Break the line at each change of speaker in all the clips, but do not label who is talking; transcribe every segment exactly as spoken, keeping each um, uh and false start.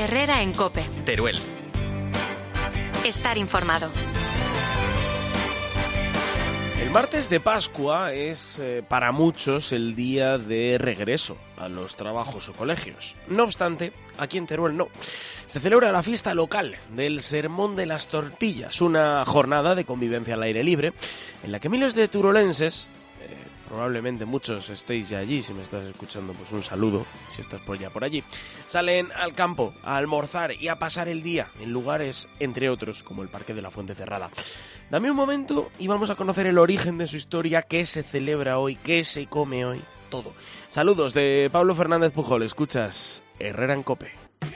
Herrera en COPE.
Teruel.
Estar informado.
El martes de Pascua es eh, para muchos el día de regreso a los trabajos o colegios. No obstante, aquí en Teruel no. Se celebra la fiesta local del Sermón de las Tortillas, una jornada de convivencia al aire libre en la que miles de turolenses, eh, probablemente muchos estéis ya allí, si me estás escuchando, pues un saludo, si estás por ya por allí, salen al campo a almorzar y a pasar el día en lugares, entre otros, como el Parque de la Fuente Cerrada. Dame un momento y vamos a conocer el origen de su historia, qué se celebra hoy, qué se come hoy, todo. Saludos de Pablo Fernández Pujol, escuchas Herrera en COPE.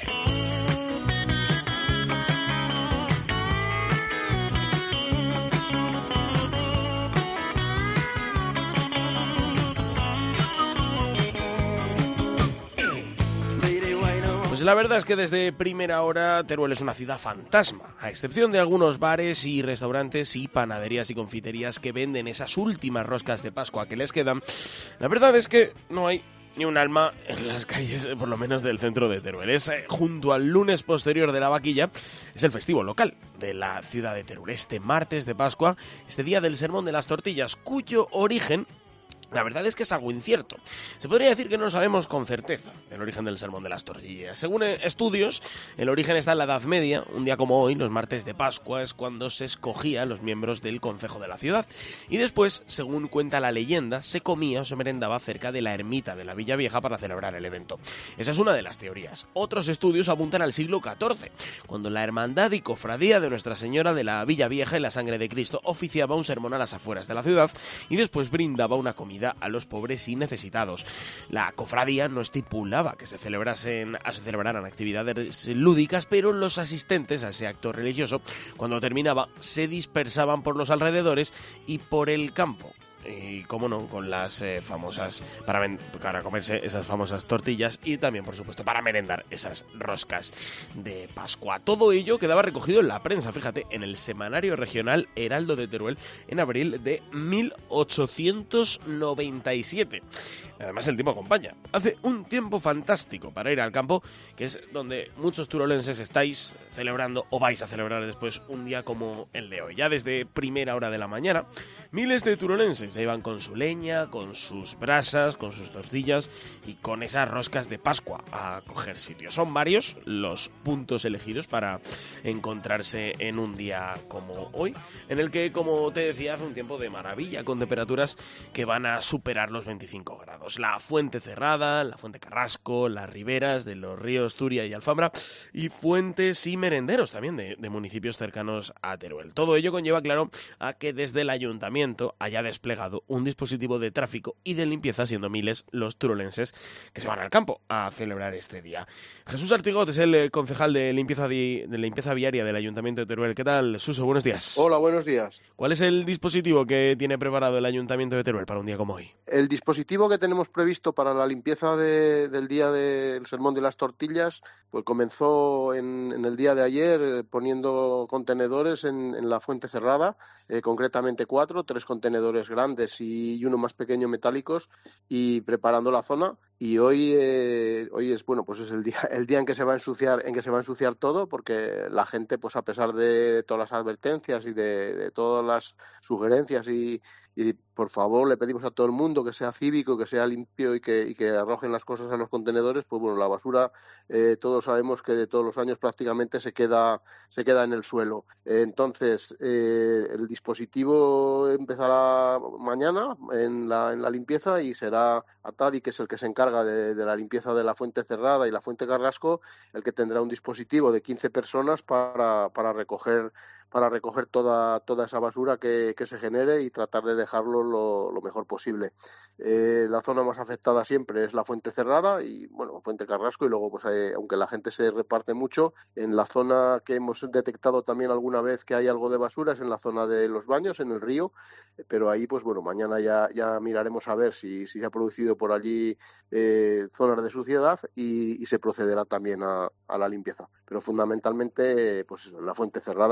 Pues la verdad es que desde primera hora Teruel es una ciudad fantasma, a excepción de algunos bares y restaurantes y panaderías y confiterías que venden esas últimas roscas de Pascua que les quedan. La verdad es que no hay ni un alma en las calles, por lo menos del centro de Teruel. Es eh, junto al lunes posterior de la vaquilla, es el festivo local de la ciudad de Teruel. Este martes de Pascua, este día del Sermón de las Tortillas, cuyo origen, la verdad es que es algo incierto. Se podría decir que no sabemos con certeza el origen del Sermón de las Tortillas. Según estudios, el origen está en la Edad Media. Un día como hoy, los martes de Pascua, es cuando se escogía a los miembros del concejo de la ciudad. Y después, según cuenta la leyenda, se comía o se merendaba cerca de la ermita de la Villa Vieja para celebrar el evento. Esa es una de las teorías. Otros estudios apuntan al siglo catorce, cuando la hermandad y cofradía de Nuestra Señora de la Villa Vieja y la Sangre de Cristo oficiaba un sermón a las afueras de la ciudad y después brindaba una comida a los pobres y necesitados. La cofradía no estipulaba que se celebrasen, se celebraran actividades lúdicas, pero los asistentes a ese acto religioso, cuando terminaba, se dispersaban por los alrededores y por el campo. Y cómo no, con las eh, famosas, para, para comerse esas famosas tortillas y también, por supuesto, para merendar esas roscas de Pascua. Todo ello quedaba recogido en la prensa, fíjate, en el semanario regional Heraldo de Teruel en abril de mil ochocientos noventa y siete. Además, el tiempo acompaña. Hace un tiempo fantástico para ir al campo, que es donde muchos turolenses estáis celebrando o vais a celebrar después un día como el de hoy. Ya desde primera hora de la mañana, miles de turolenses se iban con su leña, con sus brasas, con sus tortillas y con esas roscas de Pascua a coger sitio. Son varios los puntos elegidos para encontrarse en un día como hoy, en el que, como te decía, hace un tiempo de maravilla, con temperaturas que van a superar los veinticinco grados. La Fuente Cerrada, la Fuente Carrasco, las riberas de los ríos Turia y Alfambra y fuentes y merenderos también de, de municipios cercanos a Teruel. Todo ello conlleva, claro, a que desde el ayuntamiento haya desplegado un dispositivo de tráfico y de limpieza, siendo miles los turolenses que se van al campo a celebrar este día. Jesús Artigot es el concejal de limpieza, de, de limpieza viaria del Ayuntamiento de Teruel. ¿Qué tal, Suso? Buenos días.
Hola, buenos días.
¿Cuál es el dispositivo que tiene preparado el Ayuntamiento de Teruel para un día como hoy?
El dispositivo que tenemos previsto para la limpieza de, del día del Sermón de las Tortillas, pues comenzó en, en el día de ayer eh, poniendo contenedores en, en la Fuente Cerrada, eh, concretamente cuatro, tres contenedores grandes y, y uno más pequeño metálicos, y preparando la zona. Y hoy eh, hoy es bueno pues es el día el día en que se va a ensuciar en que se va a ensuciar todo, porque la gente, pues a pesar de todas las advertencias y de, de todas las sugerencias y Y por favor le pedimos a todo el mundo que sea cívico, que sea limpio y que, y que arrojen las cosas a los contenedores. Pues bueno, la basura eh, todos sabemos que de todos los años prácticamente se queda se queda en el suelo. Eh, entonces eh, el dispositivo empezará mañana en la, en la limpieza y será Atadi, que es el que se encarga de, de la limpieza de la Fuente Cerrada y la Fuente Carrasco, el que tendrá un dispositivo de quince personas para, para recoger para recoger toda toda esa basura que, que se genere y tratar de dejarlo lo, lo mejor posible. Eh, la zona más afectada siempre es la Fuente Cerrada y, bueno, Fuente Carrasco, y luego, pues eh, aunque la gente se reparte mucho, en la zona que hemos detectado también alguna vez que hay algo de basura es en la zona de los baños, en el río, pero ahí, pues bueno, mañana ya, ya miraremos a ver si, si se ha producido por allí eh, zonas de suciedad y, y se procederá también a, a la limpieza. Pero fundamentalmente, pues en la Fuente Cerrada es uh-huh. donde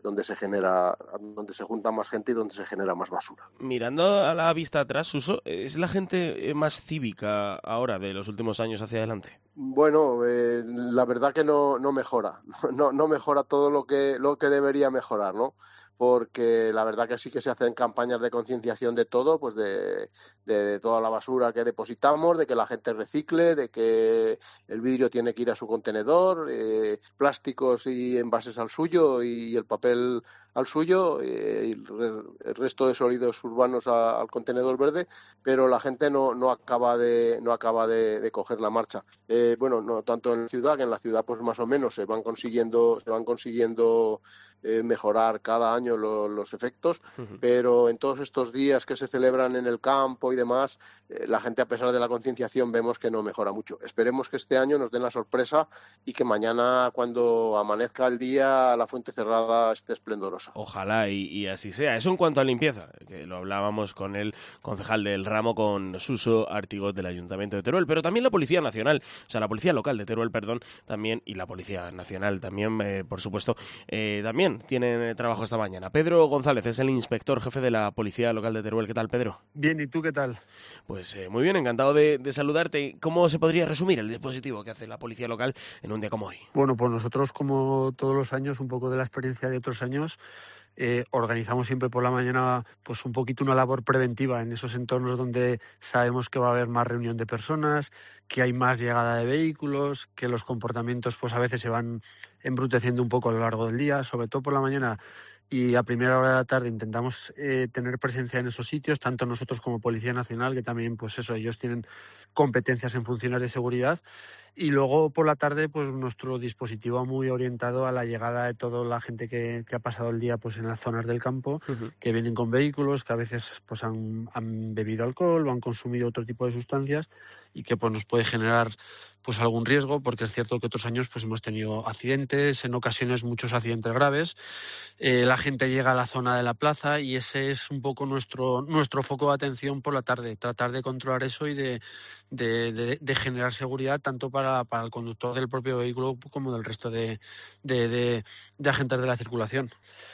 donde se genera, donde se junta más gente y donde se genera más basura.
Mirando a la vista atrás, Suso, ¿es la gente más cívica ahora de los últimos años hacia adelante?
Bueno, eh, la verdad que no, no mejora, no, no mejora todo lo que, lo que debería mejorar, ¿no? Porque la verdad que sí que se hacen campañas de concienciación de todo, pues de, de, de toda la basura que depositamos, de que la gente recicle, de que el vidrio tiene que ir a su contenedor, eh, plásticos y envases al suyo y el papel al suyo, eh, y el resto de sólidos urbanos a, al contenedor verde, pero la gente no, no acaba de no acaba de, de coger la marcha. Eh, bueno, no tanto en la ciudad, que en la ciudad pues más o menos se van consiguiendo se van consiguiendo eh, mejorar cada año lo, los efectos, uh-huh. Pero en todos estos días que se celebran en el campo y demás, eh, la gente, a pesar de la concienciación, vemos que no mejora mucho. Esperemos que este año nos den la sorpresa y que mañana, cuando amanezca el día, la fuente cerrada esté esplendorosa.
Ojalá y, y así sea. Eso en cuanto a limpieza, que lo hablábamos con el concejal del ramo, con Suso Artigot del Ayuntamiento de Teruel, pero también la Policía Nacional, o sea, la Policía Local de Teruel, perdón, también, y la Policía Nacional también, eh, por supuesto, eh, también tienen trabajo esta mañana. Pedro González es el inspector jefe de la Policía Local de Teruel. ¿Qué tal, Pedro?
Bien, ¿y tú qué tal?
Pues eh, muy bien, encantado de, de saludarte. ¿Cómo se podría resumir el dispositivo que hace la Policía Local en un día como hoy?
Bueno, pues nosotros, como todos los años, un poco de la experiencia de otros años, Eh, organizamos siempre por la mañana pues un poquito una labor preventiva en esos entornos donde sabemos que va a haber más reunión de personas, que hay más llegada de vehículos, que los comportamientos pues a veces se van embruteciendo un poco a lo largo del día, sobre todo por la mañana y a primera hora de la tarde intentamos eh, tener presencia en esos sitios, tanto nosotros como Policía Nacional, que también pues eso, ellos tienen competencias en funciones de seguridad. Y luego por la tarde, pues nuestro dispositivo muy orientado a la llegada de toda la gente que, que ha pasado el día pues en las zonas del campo, uh-huh. que vienen con vehículos, que a veces pues han, han bebido alcohol o han consumido otro tipo de sustancias y que pues nos puede generar pues algún riesgo, porque es cierto que otros años pues hemos tenido accidentes, en ocasiones muchos accidentes graves. Eh, la gente llega a la zona de la plaza y ese es un poco nuestro nuestro foco de atención por la tarde, tratar de controlar eso y de, de, de, de generar seguridad tanto para, para el conductor del propio vehículo como del resto de, de, de, de agentes de la circulación.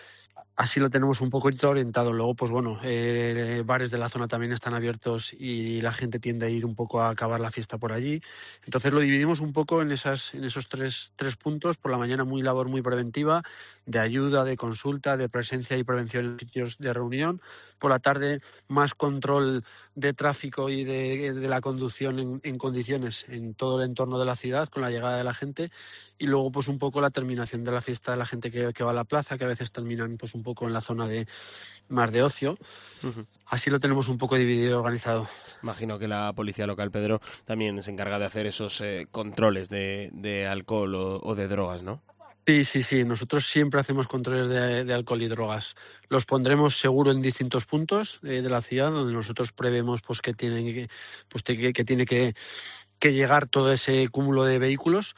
Así lo tenemos un poco orientado. Luego, pues bueno, eh, bares de la zona también están abiertos y la gente tiende a ir un poco a acabar la fiesta por allí. Entonces lo dividimos un poco en esas, en esos tres, tres puntos. Por la mañana muy labor muy preventiva, de ayuda, de consulta, de presencia y prevención en sitios de reunión. Por la tarde más control de tráfico y de, de la conducción en, en condiciones en todo el entorno de la ciudad con la llegada de la gente. Y luego pues un poco la terminación de la fiesta de la gente que, que va a la plaza, que a veces terminan pues un poco en la zona de más de ocio. Uh-huh. Así lo tenemos un poco dividido y organizado.
Imagino que la Policía Local, Pedro, también se encarga de hacer esos eh, controles de, de alcohol o, o de drogas, ¿no?
Sí, sí, sí. Nosotros siempre hacemos controles de, de alcohol y drogas. Los pondremos seguro en distintos puntos eh, de la ciudad, donde nosotros prevemos pues que tienen que, pues, que, que tiene que, que llegar todo ese cúmulo de vehículos.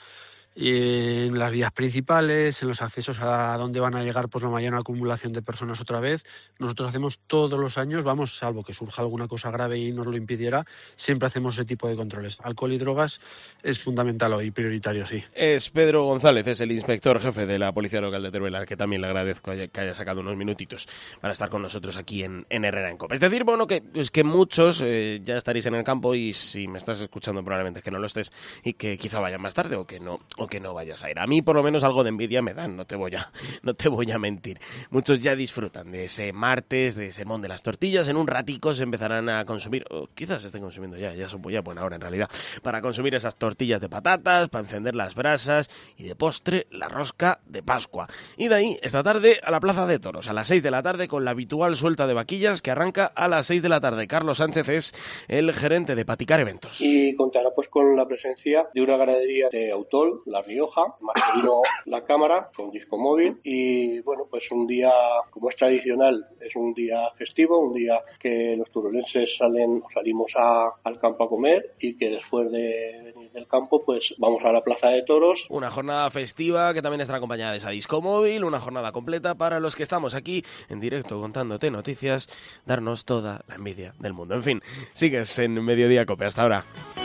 En las vías principales, en los accesos a donde van a llegar pues la mayor acumulación de personas otra vez. Nosotros hacemos todos los años, vamos, salvo que surja alguna cosa grave y nos lo impidiera, siempre hacemos ese tipo de controles. Alcohol y drogas es fundamental hoy, prioritario, sí.
Es Pedro González, es el inspector jefe de la Policía Local de Teruel, al que también le agradezco que haya sacado unos minutitos para estar con nosotros aquí en, en Herrera en Cope. Es decir, bueno, que es que muchos eh, ya estaréis en el campo y si me estás escuchando probablemente es que no lo estés y que quizá vayan más tarde o que no o que no vayas a ir. A mí por lo menos algo de envidia me dan, no te voy a, no te voy a mentir. Muchos ya disfrutan de ese martes, de Sermón de las Tortillas. En un ratico se empezarán a consumir, o quizás se estén consumiendo ya, ya son ya buena hora en realidad, para consumir esas tortillas de patatas, para encender las brasas y de postre la rosca de Pascua. Y de ahí, esta tarde, a la Plaza de Toros, a las seis de la tarde, con la habitual suelta de vaquillas que arranca a las seis de la tarde. Carlos Sánchez es el gerente de Paticar Eventos.
Y contará pues con la presencia de una ganadería de Autol, La Rioja, más que vino la cámara con disco móvil y bueno, pues un día como es tradicional, es un día festivo, un día que los turolenses salen, salimos a, al campo a comer y que después de venir del campo pues vamos a la Plaza de Toros.
Una jornada festiva que también estará acompañada de esa disco móvil, una jornada completa para los que estamos aquí en directo contándote noticias, darnos toda la envidia del mundo. En fin, sigues en Mediodía Cope, hasta ahora.